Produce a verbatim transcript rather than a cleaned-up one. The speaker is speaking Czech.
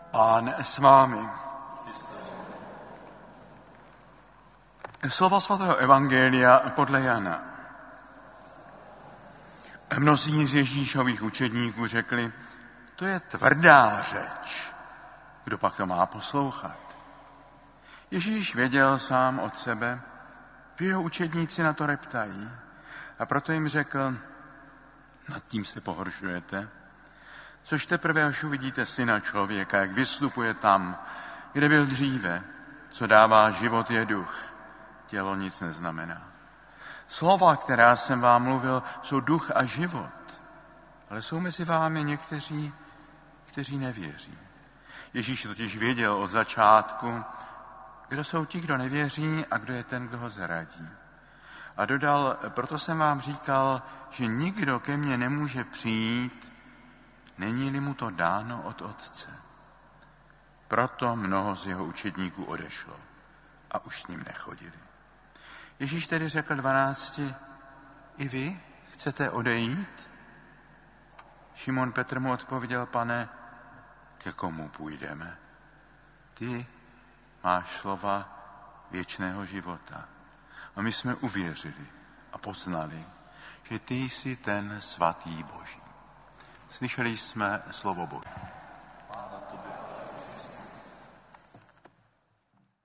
Pán s vámi. Slova svatého evangelia podle Jana. Mnozí z Ježíšových učedníků řekli, to je tvrdá řeč, kdo pak to má poslouchat. Ježíš věděl sám od sebe, že jeho učedníci na to reptají, a proto jim řekl, nad tím se pohoršujete, což teprve až uvidíte Syna člověka, jak vystupuje tam, kde byl dříve, co dává život je duch, tělo nic neznamená. Slova, která jsem vám mluvil, jsou duch a život, ale jsou mezi vámi někteří, kteří nevěří. Ježíš totiž věděl od začátku, kdo jsou ti, kdo nevěří a kdo je ten, kdo ho zradí. A dodal, proto jsem vám říkal, že nikdo ke mně nemůže přijít, není-li mu to dáno od Otce. Proto mnoho z jeho učedníků odešlo a už s ním nechodili. Ježíš tedy řekl dvanácti, i vy chcete odejít? Šimon Petr mu odpověděl, pane, ke komu půjdeme? Ty máš slova věčného života. A my jsme uvěřili a poznali, že ty jsi ten svatý Boží. Slyšeli jsme slovo Boží.